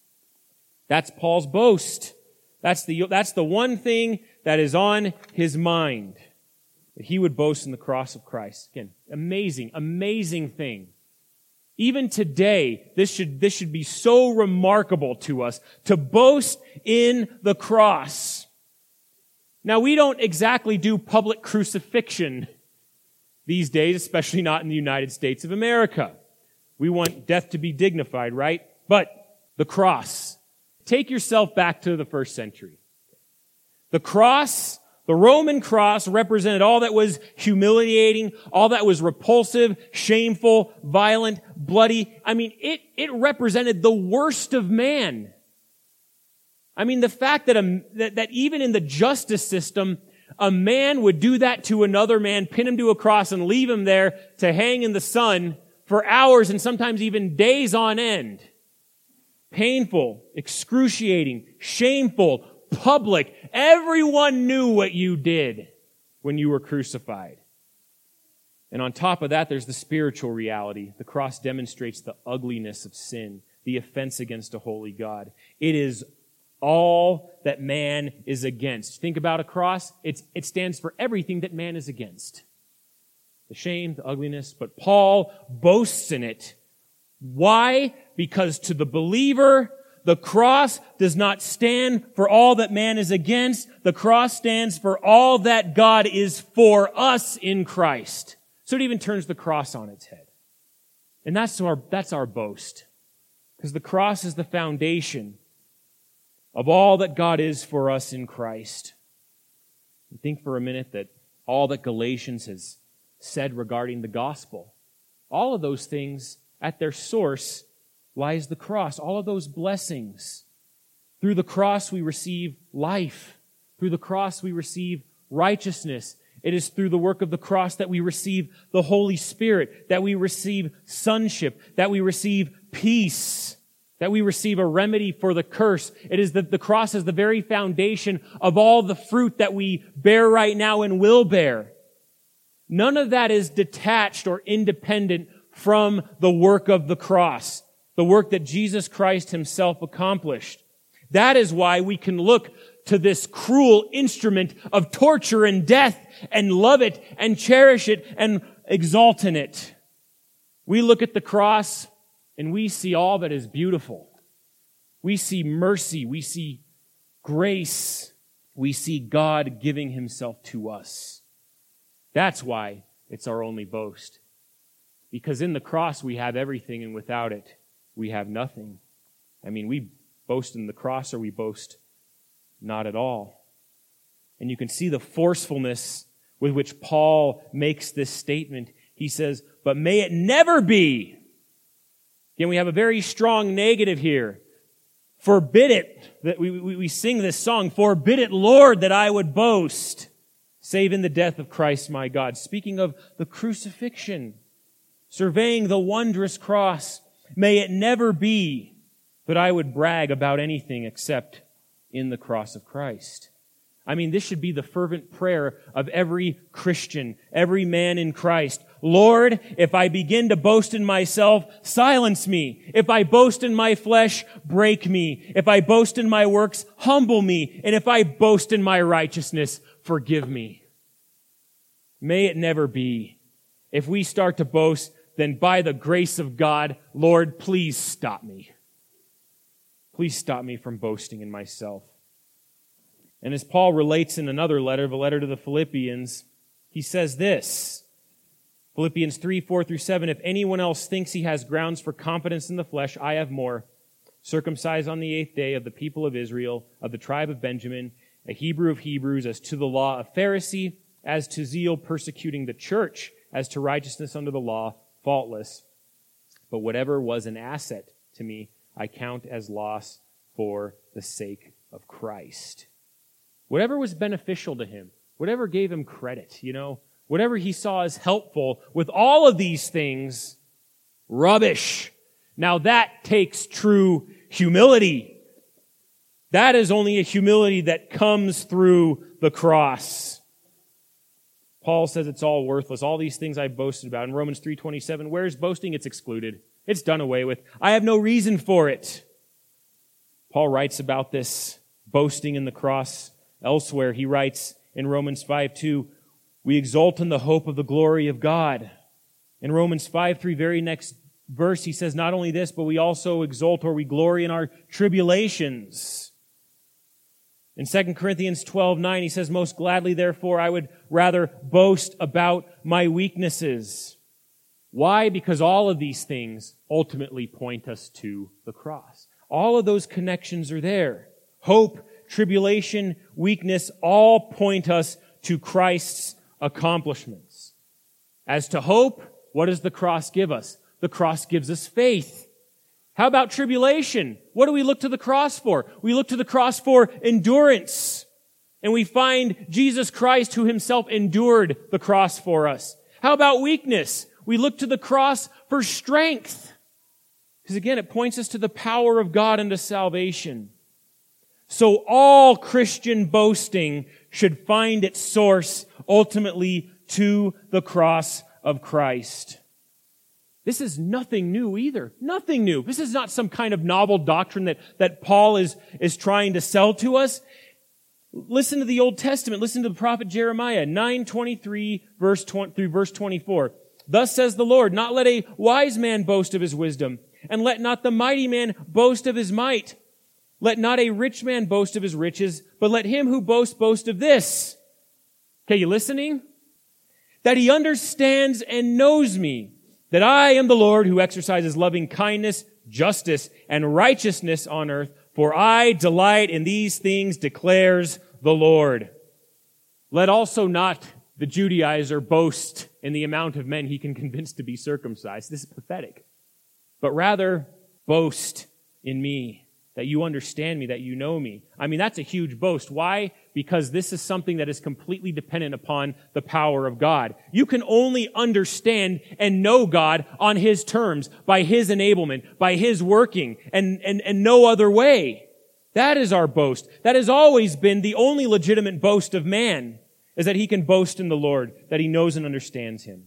Speaker 1: That's Paul's boast. That's the, that's the one thing that is on his mind. That he would boast in the cross of Christ. Again, amazing, amazing thing. Even today, this should, this should be so remarkable to us, to boast in the cross. Now, we don't exactly do public crucifixion these days, especially not in the United States of America. We want death to be dignified, right? But the cross. Take yourself back to the first century. The cross, the Roman cross, represented all that was humiliating, all that was repulsive, shameful, violent, bloody. I mean, it, it represented the worst of man. I mean, the fact that, a, that, that even in the justice system, a man would do that to another man, pin him to a cross and leave him there to hang in the sun for hours and sometimes even days on end. Painful, excruciating, shameful, public. Everyone knew what you did when you were crucified. And on top of that, there's the spiritual reality. The cross demonstrates the ugliness of sin, the offense against a holy God. It is all that man is against. Think about a cross. It's, it stands for everything that man is against. The shame, the ugliness. But Paul boasts in it. Why? Because to the believer, the cross does not stand for all that man is against. The cross stands for all that God is for us in Christ. So it even turns the cross on its head. And that's our, that's our boast. Because the cross is the foundation of all that God is for us in Christ. And think for a minute that all that Galatians has said regarding the gospel, all of those things, at their source lies the cross. All of those blessings. Through the cross we receive life. Through the cross we receive righteousness. It is through the work of the cross that we receive the Holy Spirit, that we receive sonship, that we receive peace, that we receive a remedy for the curse. It is that the cross is the very foundation of all the fruit that we bear right now and will bear. None of that is detached or independent from the work of the cross, the work that Jesus Christ himself accomplished. That is why we can look to this cruel instrument of torture and death and love it and cherish it and exalt in it. We look at the cross and we see all that is beautiful. We see mercy. We see grace. We see God giving himself to us. That's why it's our only boast. Because in the cross we have everything, and without it we have nothing. I mean, we boast in the cross or we boast not at all. And you can see the forcefulness with which Paul makes this statement. He says, but may it never be. Again, we have a very strong negative here. Forbid it, that we, we, we sing this song, forbid it, Lord, that I would boast, save in the death of Christ my God. Speaking of the crucifixion, surveying the wondrous cross, may it never be that I would brag about anything except in the cross of Christ. I mean, this should be the fervent prayer of every Christian, every man in Christ. Lord, if I begin to boast in myself, silence me. If I boast in my flesh, break me. If I boast in my works, humble me. And if I boast in my righteousness, forgive me. May it never be. If we start to boast, then by the grace of God, Lord, please stop me. Please stop me from boasting in myself. And as Paul relates in another letter, the letter to the Philippians, he says this, Philippians three, four through seven, if anyone else thinks he has grounds for confidence in the flesh, I have more. Circumcised on the eighth day of the people of Israel, of the tribe of Benjamin, a Hebrew of Hebrews, as to the law, a Pharisee, as to zeal, persecuting the church, as to righteousness under the law, faultless. But whatever was an asset to me, I count as loss for the sake of Christ. Whatever was beneficial to him, whatever gave him credit, you know, whatever he saw as helpful with all of these things, rubbish. Now that takes true humility. That is only a humility that comes through the cross. Paul says it's all worthless. All these things I boasted about. In Romans three twenty-seven, where's boasting? It's excluded. It's done away with. I have no reason for it. Paul writes about this boasting in the cross elsewhere. He writes in Romans five two, we exult in the hope of the glory of God. In Romans five three, very next verse, he says not only this, but we also exult or we glory in our tribulations. In Second Corinthians twelve nine, he says, most gladly, therefore, I would rather boast about my weaknesses. Why? Because all of these things ultimately point us to the cross. All of those connections are there. Hope, tribulation, weakness, all point us to Christ's accomplishments. As to hope, what does the cross give us? The cross gives us faith. How about tribulation? What do we look to the cross for? We look to the cross for endurance. And we find Jesus Christ who himself endured the cross for us. How about weakness? We look to the cross for strength. Because again, it points us to the power of God unto salvation. So all Christian boasting should find its source ultimately to the cross of Christ. This is nothing new either. Nothing new. This is not some kind of novel doctrine that, that Paul is, is trying to sell to us. Listen to the Old Testament. Listen to the prophet Jeremiah, nine twenty-three verse twenty, through verse twenty-four. Thus says the Lord, not let a wise man boast of his wisdom, and let not the mighty man boast of his might. Let not a rich man boast of his riches, but let him who boasts boast of this. Okay, you listening? That he understands and knows me, that I am the Lord who exercises loving kindness, justice, and righteousness on earth. For I delight in these things, declares the Lord. Let also not the Judaizer boast in the amount of men he can convince to be circumcised. This is pathetic. But rather, boast in me, that you understand me, that you know me. I mean, that's a huge boast. Why? Because this is something that is completely dependent upon the power of God. You can only understand and know God on his terms, by his enablement, by his working, and, and, and no other way. That is our boast. That has always been the only legitimate boast of man, is that he can boast in the Lord, that he knows and understands him.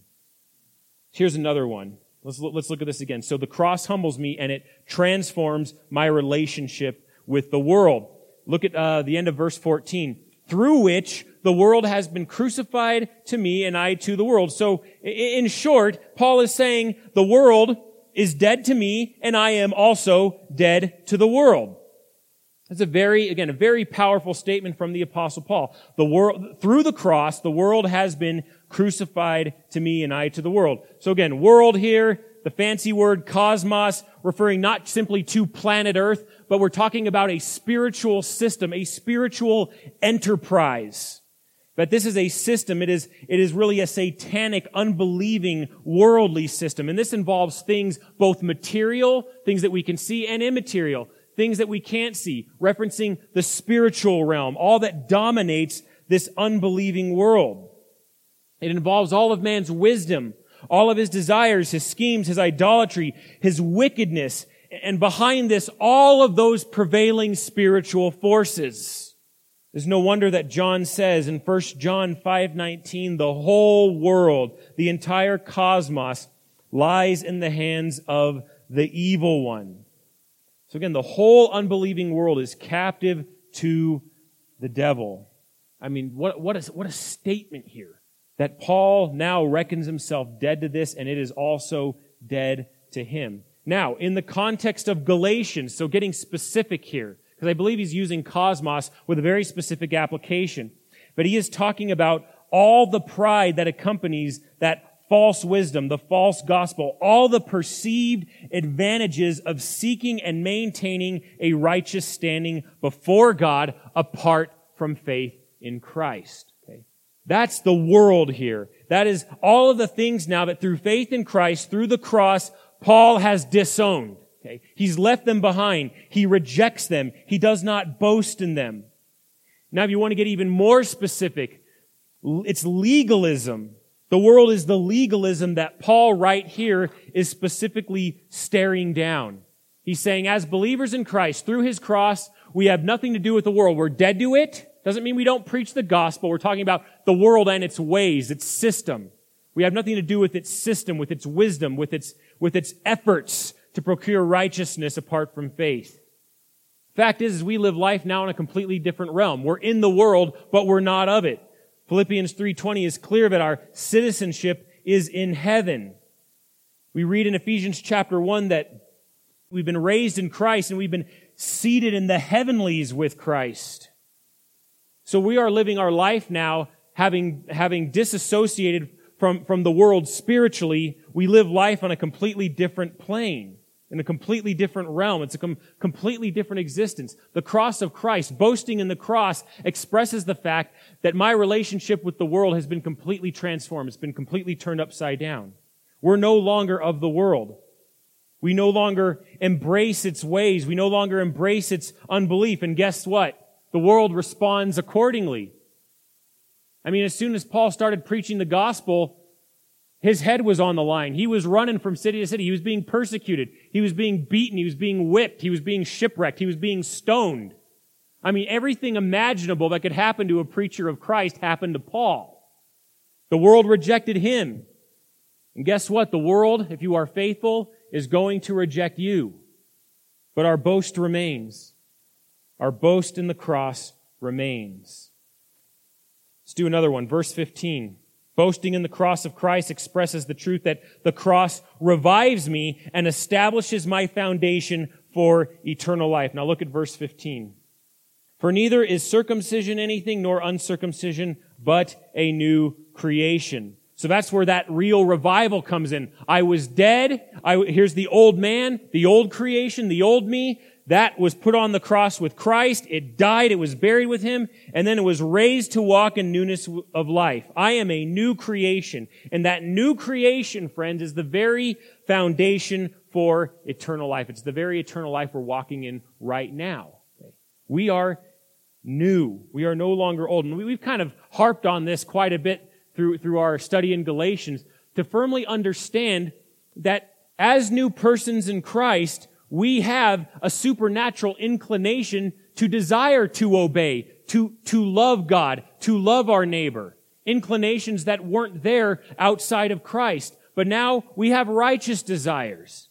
Speaker 1: Here's another one. Let's look, let's look at this again. So the cross humbles me and it transforms my relationship with the world. Look at uh, the end of verse fourteen. Through which the world has been crucified to me and I to the world. So in short, Paul is saying the world is dead to me and I am also dead to the world. That's a very, again, a very powerful statement from the Apostle Paul. The world, through the cross, the world has been crucified to me and I to the world. So again, world here, the fancy word cosmos, referring not simply to planet Earth, but we're talking about a spiritual system, a spiritual enterprise. But this is a system, it is, it is really a satanic, unbelieving, worldly system. And this involves things both material, things that we can see, and immaterial, things that we can't see, referencing the spiritual realm, all that dominates this unbelieving world. It involves all of man's wisdom, all of his desires, his schemes, his idolatry, his wickedness, and behind this, all of those prevailing spiritual forces. There's no wonder that John says in First John five nineteen, the whole world, the entire cosmos, lies in the hands of the evil one. So again, the whole unbelieving world is captive to the devil. I mean, what, what, is, what a statement here. That Paul now reckons himself dead to this, and it is also dead to him. Now, in the context of Galatians, so getting specific here, because I believe he's using cosmos with a very specific application, but he is talking about all the pride that accompanies that false wisdom, the false gospel, all the perceived advantages of seeking and maintaining a righteous standing before God apart from faith in Christ. Okay? That's the world here. That is all of the things now that through faith in Christ, through the cross, Paul has disowned. Okay? He's left them behind. He rejects them. He does not boast in them. Now, if you want to get even more specific, it's legalism. The world is the legalism that Paul right here is specifically staring down. He's saying, as believers in Christ, through his cross, we have nothing to do with the world. We're dead to it. Doesn't mean we don't preach the gospel. We're talking about the world and its ways, its system. We have nothing to do with its system, with its wisdom, with its, with its efforts to procure righteousness apart from faith. Fact is, is, we live life now in a completely different realm. We're in the world, but we're not of it. Philippians three twenty is clear that our citizenship is in heaven. We read in Ephesians chapter one that we've been raised in Christ and we've been seated in the heavenlies with Christ. So we are living our life now having, having disassociated from, from the world spiritually. We live life on a completely different plane, in a completely different realm. It's a com- completely different existence. The cross of Christ, boasting in the cross, expresses the fact that my relationship with the world has been completely transformed. It's been completely turned upside down. We're no longer of the world. We no longer embrace its ways. We no longer embrace its unbelief. And guess what? The world responds accordingly. I mean, as soon as Paul started preaching the gospel, his head was on the line. He was running from city to city. He was being persecuted. He was being beaten. He was being whipped. He was being shipwrecked. He was being stoned. I mean, everything imaginable that could happen to a preacher of Christ happened to Paul. The world rejected him. And guess what? The world, if you are faithful, is going to reject you. But our boast remains. Our boast in the cross remains. Let's do another one. Verse fifteen. Boasting in the cross of Christ expresses the truth that the cross revives me and establishes my foundation for eternal life. Now look at verse fifteen. For neither is circumcision anything nor uncircumcision, but a new creation. So that's where that real revival comes in. I was dead. I, here's the old man, the old creation, the old me. That was put on the cross with Christ. It died. It was buried with him. And then it was raised to walk in newness of life. I am a new creation. And that new creation, friends, is the very foundation for eternal life. It's the very eternal life we're walking in right now. We are new. We are no longer old. And we've kind of harped on this quite a bit through, through our study in Galatians to firmly understand that as new persons in Christ, we have a supernatural inclination to desire to obey, to, to love God, to love our neighbor. Inclinations that weren't there outside of Christ. But now we have righteous desires.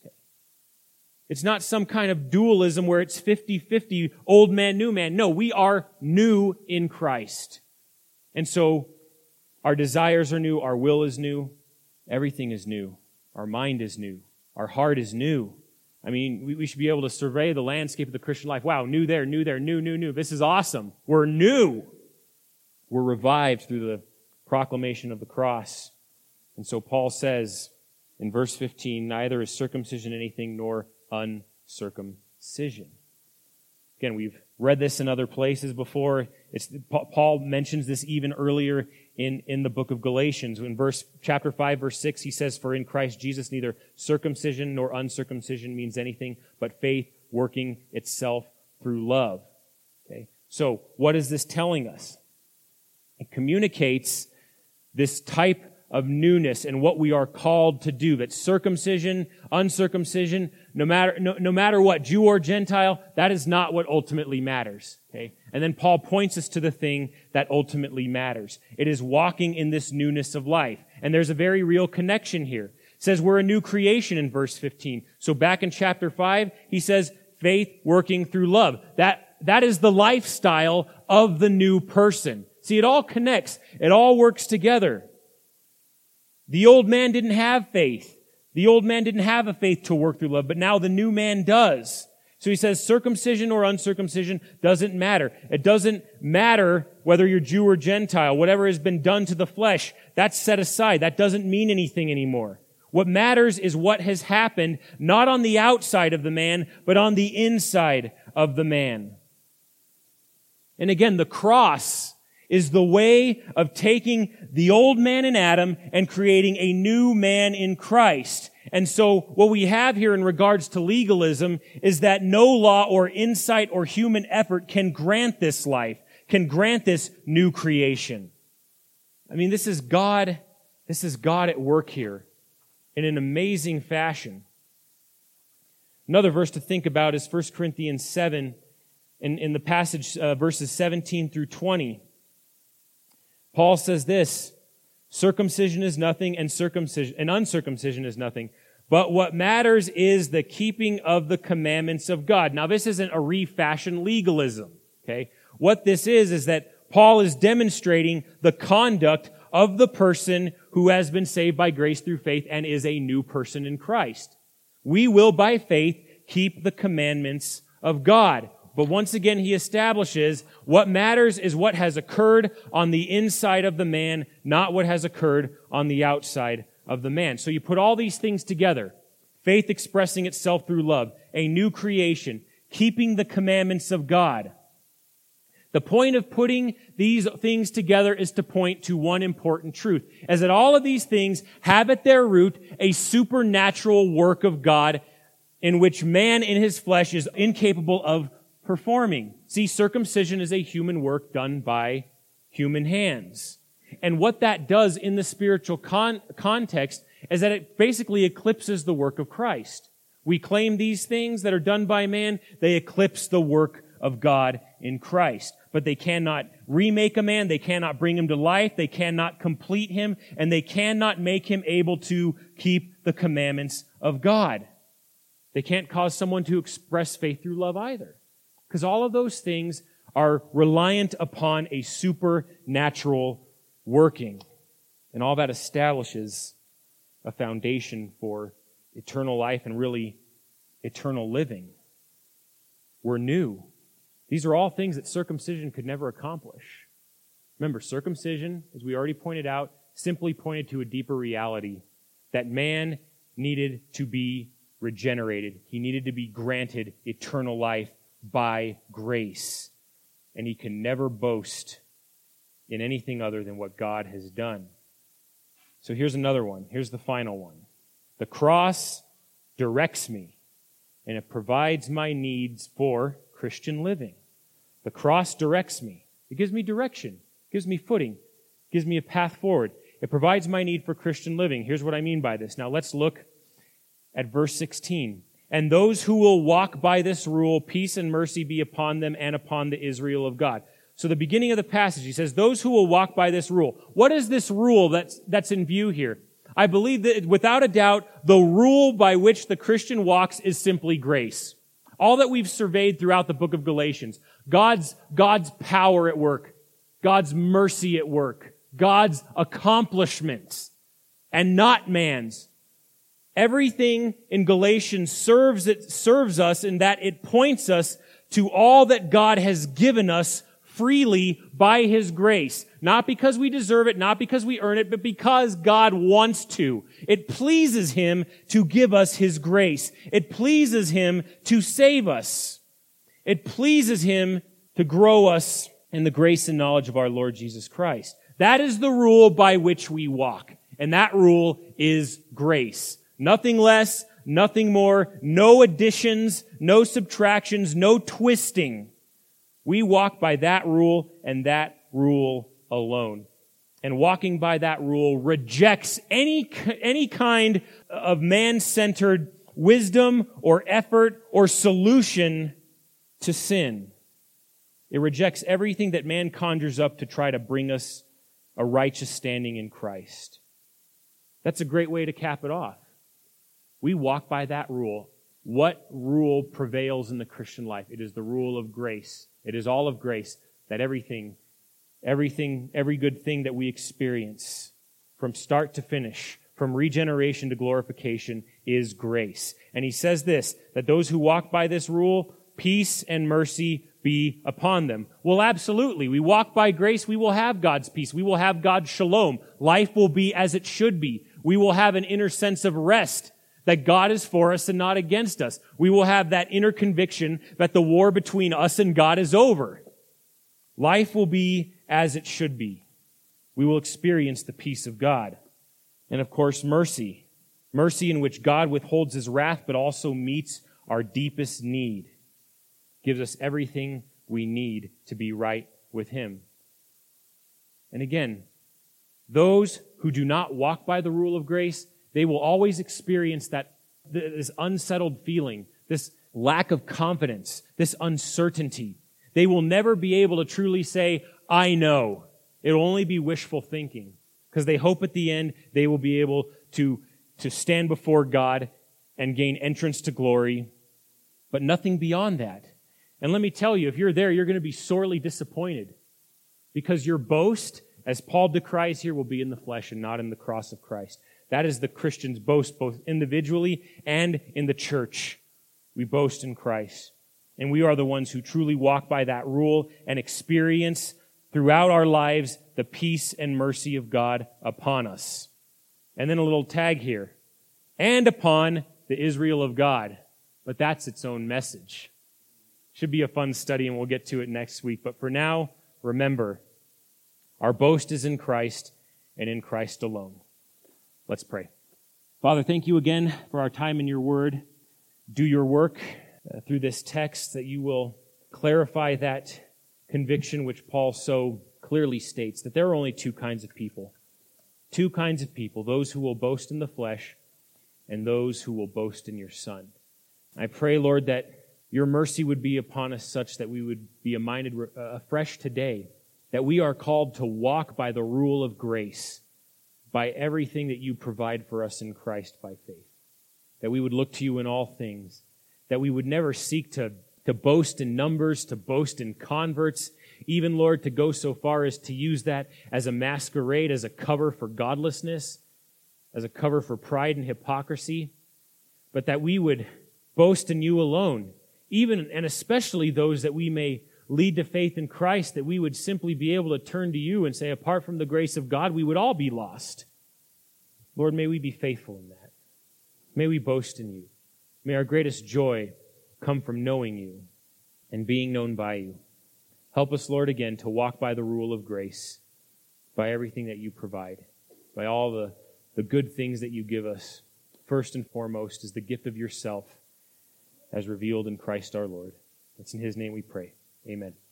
Speaker 1: It's not some kind of dualism where it's fifty-fifty, old man, new man. No, we are new in Christ. And so our desires are new, our will is new, everything is new. Our mind is new. Our heart is new. I mean, we, we should be able to survey the landscape of the Christian life. Wow, new there, new there, new, new, new. This is awesome. We're new. We're revived through the proclamation of the cross. And so Paul says in verse fifteen, neither is circumcision anything nor uncircumcision. Again, we've read this in other places before. It's, Paul mentions this even earlier in, in the book of Galatians. In verse, chapter five, verse six, he says, for in Christ Jesus neither circumcision nor uncircumcision means anything, but faith working itself through love. Okay. So, what is this telling us? It communicates this type of newness and what we are called to do. That circumcision, uncircumcision, no matter, no, no matter what, Jew or Gentile, that is not what ultimately matters. Okay? And then Paul points us to the thing that ultimately matters. It is walking in this newness of life. And there's a very real connection here. It says we're a new creation in verse fifteen. So back in chapter five, he says faith working through love. That, that is the lifestyle of the new person. See, it all connects. It all works together. The old man didn't have faith. The old man didn't have a faith to work through love, but now the new man does. So he says circumcision or uncircumcision doesn't matter. It doesn't matter whether you're Jew or Gentile. Whatever has been done to the flesh, that's set aside. That doesn't mean anything anymore. What matters is what has happened, not on the outside of the man, but on the inside of the man. And again, the cross is the way of taking the old man in Adam and creating a new man in Christ. And so what we have here in regards to legalism is that no law or insight or human effort can grant this life, can grant this new creation. I mean, this is God, this is God at work here in an amazing fashion. Another verse to think about is First Corinthians seven, in, in the passage, uh, verses seventeen through twenty. Paul says this, circumcision is nothing and circumcision and uncircumcision is nothing. But what matters is the keeping of the commandments of God. Now, this isn't a refashioned legalism, okay? What this is, is that Paul is demonstrating the conduct of the person who has been saved by grace through faith and is a new person in Christ. We will, by faith, keep the commandments of God. But once again, he establishes what matters is what has occurred on the inside of the man, not what has occurred on the outside of the man. So you put all these things together. Faith expressing itself through love, a new creation, keeping the commandments of God. The point of putting these things together is to point to one important truth, as that all of these things have at their root a supernatural work of God in which man in his flesh is incapable of performing. See, circumcision is a human work done by human hands. And what that does in the spiritual con- context is that it basically eclipses the work of Christ. We claim these things that are done by man, they eclipse the work of God in Christ. But they cannot remake a man, they cannot bring him to life, they cannot complete him, and they cannot make him able to keep the commandments of God. They can't cause someone to express faith through love either. Because all of those things are reliant upon a supernatural working. And all that establishes a foundation for eternal life and really eternal living. We're new. These are all things that circumcision could never accomplish. Remember, circumcision, as we already pointed out, simply pointed to a deeper reality that man needed to be regenerated. He needed to be granted eternal life by grace. And he can never boast in anything other than what God has done. So here's another one. Here's the final one. The cross directs me, and it provides my needs for Christian living. The cross directs me. It gives me direction, gives me footing, gives me a path forward. It provides my need for Christian living. Here's what I mean by this. Now let's look at verse sixteen. And those who will walk by this rule, peace and mercy be upon them and upon the Israel of God. So the beginning of the passage, he says, those who will walk by this rule. What is this rule that's, that's in view here? I believe that without a doubt, the rule by which the Christian walks is simply grace. All that we've surveyed throughout the book of Galatians. God's, God's power at work. God's mercy at work. God's accomplishments. And not man's. Everything in Galatians serves it, serves us in that it points us to all that God has given us freely by His grace. Not because we deserve it, not because we earn it, but because God wants to. It pleases Him to give us His grace. It pleases Him to save us. It pleases Him to grow us in the grace and knowledge of our Lord Jesus Christ. That is the rule by which we walk. And that rule is grace. Nothing less, nothing more, no additions, no subtractions, no twisting. We walk by that rule and that rule alone. And walking by that rule rejects any, any kind of man-centered wisdom or effort or solution to sin. It rejects everything that man conjures up to try to bring us a righteous standing in Christ. That's a great way to cap it off. We walk by that rule. What rule prevails in the Christian life? It is the rule of grace. It is all of grace, that everything, everything, every good thing that we experience from start to finish, from regeneration to glorification, is grace. And he says this, that those who walk by this rule, peace and mercy be upon them. Well, absolutely. We walk by grace, we will have God's peace. We will have God's shalom. Life will be as it should be. We will have an inner sense of rest that God is for us and not against us. We will have that inner conviction that the war between us and God is over. Life will be as it should be. We will experience the peace of God. And of course, mercy. Mercy in which God withholds His wrath, but also meets our deepest need. Gives us everything we need to be right with Him. And again, those who do not walk by the rule of grace, they will always experience that, this unsettled feeling, this lack of confidence, this uncertainty. They will never be able to truly say, I know. It will only be wishful thinking, because they hope at the end they will be able to, to stand before God and gain entrance to glory, but nothing beyond that. And let me tell you, if you're there, you're going to be sorely disappointed, because your boast, as Paul decries here, will be in the flesh and not in the cross of Christ. That is the Christian's boast, both individually and in the church. We boast in Christ. And we are the ones who truly walk by that rule and experience throughout our lives the peace and mercy of God upon us. And then a little tag here. And upon the Israel of God. But that's its own message. Should be a fun study, and we'll get to it next week. But for now, remember, our boast is in Christ and in Christ alone. Let's pray. Father, thank you again for our time in your word. do your work uh, through this text, that you will clarify that conviction which Paul so clearly states, that there are only two kinds of people. Two kinds of people, those who will boast in the flesh and those who will boast in your Son. I pray, Lord, that your mercy would be upon us such that we would be reminded afresh today that we are called to walk by the rule of grace, by everything that you provide for us in Christ by faith. That we would look to you in all things, that we would never seek to, to boast in numbers, to boast in converts, even, Lord, to go so far as to use that as a masquerade, as a cover for godlessness, as a cover for pride and hypocrisy, but that we would boast in you alone, even and especially those that we may lead to faith in Christ, that we would simply be able to turn to you and say, apart from the grace of God, we would all be lost. Lord, may we be faithful in that. May we boast in you. May our greatest joy come from knowing you and being known by you. Help us, Lord, again, to walk by the rule of grace, by everything that you provide, by all the, the good things that you give us. First and foremost is the gift of yourself as revealed in Christ our Lord. It's in his name we pray. Amen.